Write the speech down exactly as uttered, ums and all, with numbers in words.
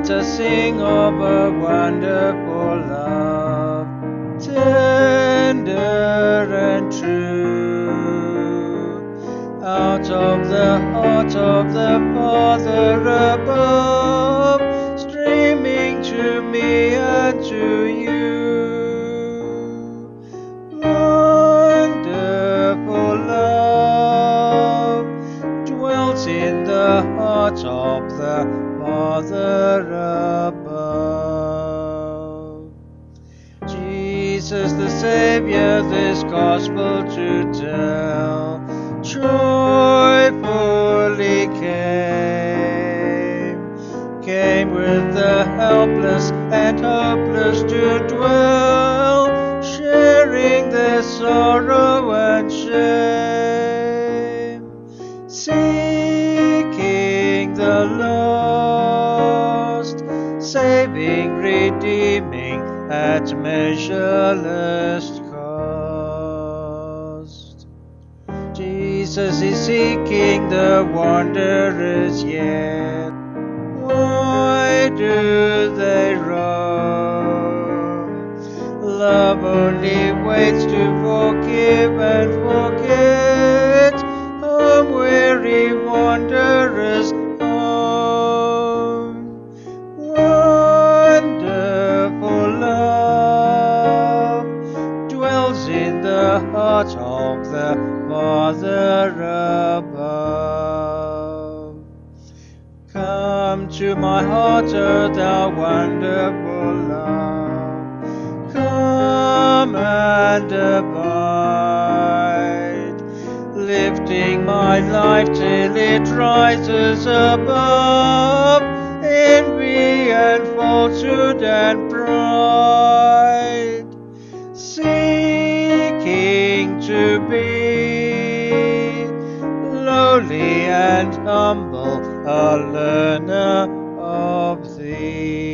Let us sing of a wonderful love, tender and true, out of the heart of the Father above, streaming to me and to you. Wonderful love dwells in the heart of the Father above. Jesus the Saviour this gospel to tell, joyfully came, came with the helpless and hopeless to dwell, sharing their sorrow and shame, seeking the lost, saving, redeeming at measureless cost. Jesus is seeking the wanderers yet. Why do they roam? Love only waits to forgive and forget. Home, weary wanderers, home. Wonderful love dwells in the heart of the Father above. Come to my heart, O thou wonderful love. Come and abide, lifting my life till it rises above envy and falsehood and pride, seeking to be lowly and humble, a learner of thee.